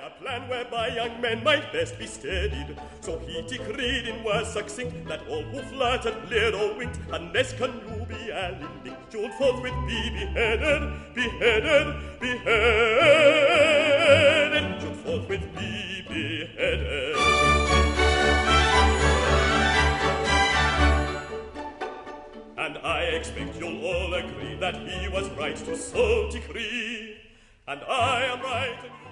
a plan whereby young men might best be steadied. So he decreed in words succinct that all who flirted, leered or winked, unless connubially linked, should forthwith be beheaded, beheaded, beheaded, should forthwith be beheaded. And I expect you'll all agree that he was right to so decree, and I am right and you